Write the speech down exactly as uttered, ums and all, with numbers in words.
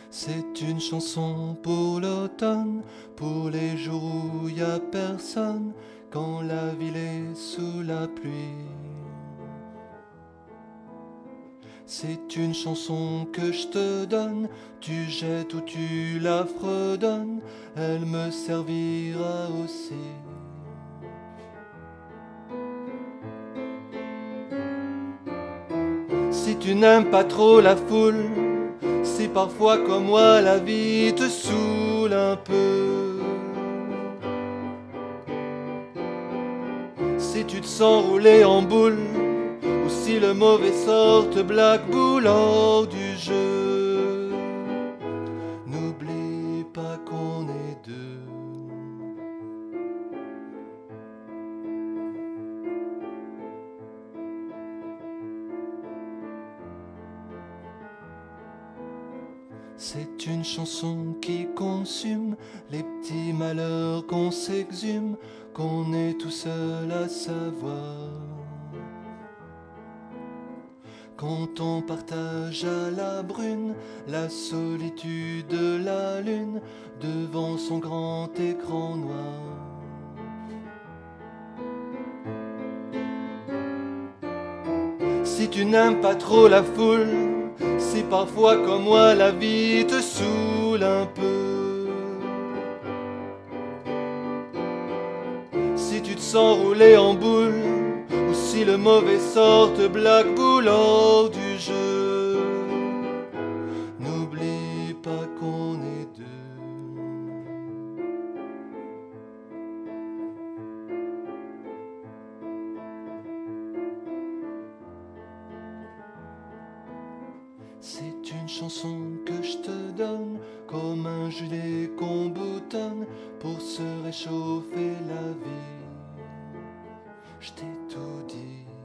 C'est une chanson pour l'automne, pour les jours où y a personne, quand la ville est sous la pluie. C'est une chanson que je te donne, tu jettes ou tu la fredonnes, elle me servira aussi. Si tu n'aimes pas trop la foule, si parfois comme moi la vie te saoule un peu, si tu te sens rouler en boule, ou si le mauvais sort te blackboule hors du jeu, n'oublie pas qu'on est deux. C'est une chanson qui consume les petits malheurs qu'on s'exhume, qu'on est tout seul à savoir. Quand on partage à la brune la solitude de la lune devant son grand écran noir. Si tu n'aimes pas trop la foule, si parfois comme moi la vie te saoule un peu, si tu te sens rouler en boule, ou si le mauvais sort te blackboule hors du jeu, n'oublie pas qu'on est deux. C'est une chanson que je te donne, comme un gilet qu'on boutonne pour se réchauffer la vie. Je t'ai tout dit.